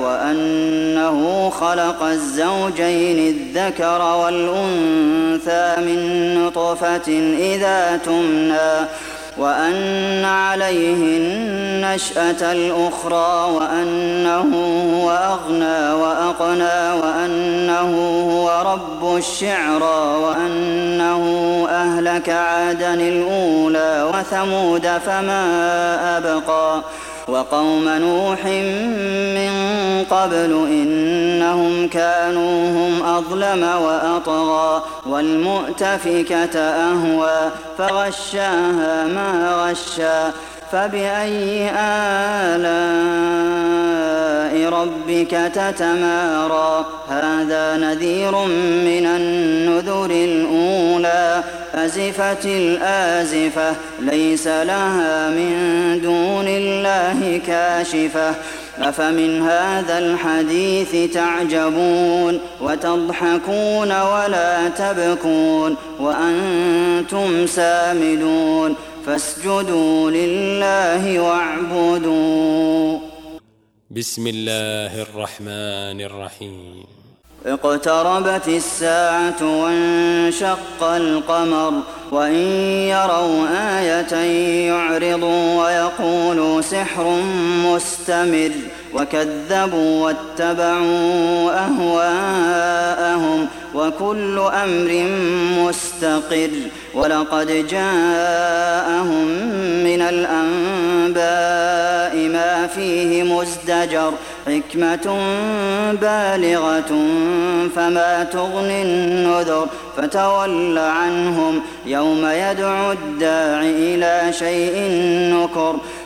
وأنه خلق الزوجين الذكر والأنثى من نطفة إذا تمنى وأن عليه النشأة الأخرى وأنه هو أغنى وأقنى وأنه هو رب الشعرى وأنه أهلك عادا الأولى وثمود فما أبقى وقوم نوح من قبل إنهم كانوا هم أظلم وأطغى والمؤتفكة أهوى فغشاها ما غشى فبأي آلاء ربك تتمارى هذا نذير من النذر الأولى أزفت الآزفة ليس لها من دون الله كاشفة أفمن هذا الحديث تعجبون وتضحكون ولا تبكون وأنتم سامدون فاسجدوا لله واعبدوا. بسم الله الرحمن الرحيم. اقتربت الساعة وانشق القمر وإن يروا آية يعرضوا ويقولوا سحر مستمر وكذبوا واتبعوا أهواءهم وكل أمر مستقر ولقد جاءهم من الأنباء ما فيه مزدجر حكمة بالغة فما تغني النذر فتول عنهم يوم يدعو الداع إلى شيء نكر